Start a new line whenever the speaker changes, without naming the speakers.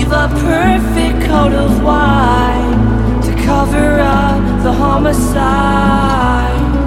a perfect coat of white to cover up the homicide.